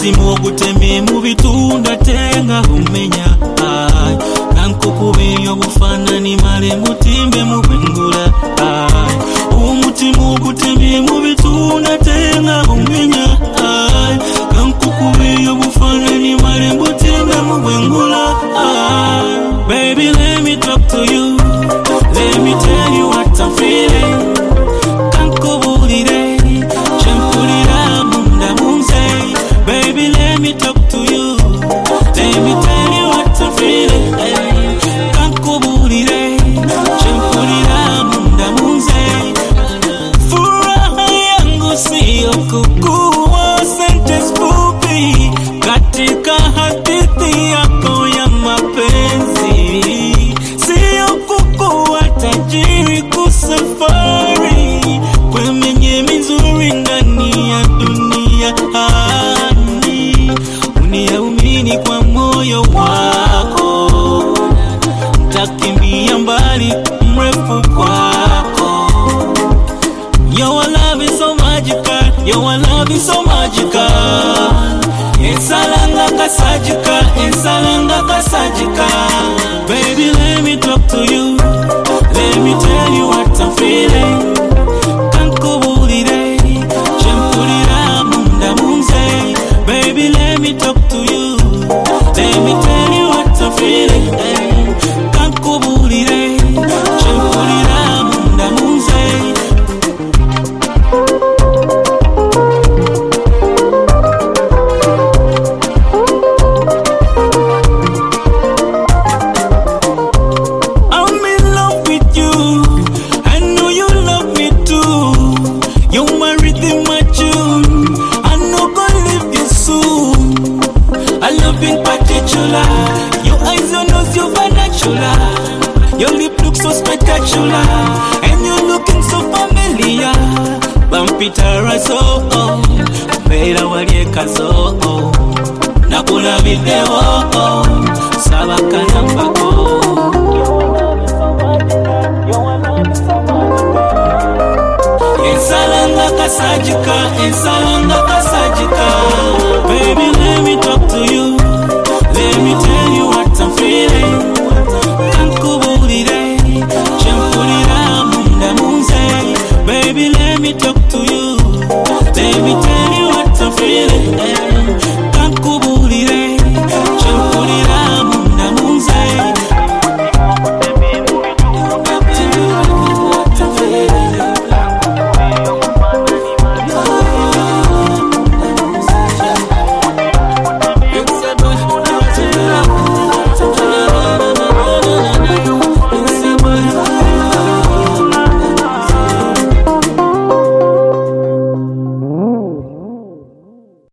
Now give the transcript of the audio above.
umutima ogutemye mu bitunda tenga umenya nankukubiri obufaananyi male mutimbe mu bwengula umutima ogutemye mu bitunda tenga umenya nankukubiri obufaananyi male mutimbe mu bwengula. Baby, let me talk to you, let me tell you what I'm feeling. Kankubulire chempulira munda munze. Baby, let me talk to you, let me tell you what I'm feeling. Kankubulire chempulira munda munze. Furaha yangu siyo kukuwa sentence fupi katika hadithi yako ya mapenzi, siyo kukuwa tajiri kusafari kwenye mizuri ndani ya dunia. Uniamini kwa moyo wako, ntakimbia mbali mrefu kwako. Your love is so magical, your love is so magical. Ensalanga kasajika, ensalanga kasajika. Baby, let me talk to you, let me tell you what I'm feeling. Kankubulire chempulira munda munze. Baby, let me talk to you, let me tell you what I'm feeling. Kankubulire chempulira munda munze. Your eyes, your nose, your vernacular. Your lip looks so spectacular, and you're looking so familiar. Bampitara so Beira walieka so nakula video sabaka nambako. Ensalanga kasajika, ensalanga kasajika. Baby, let me talk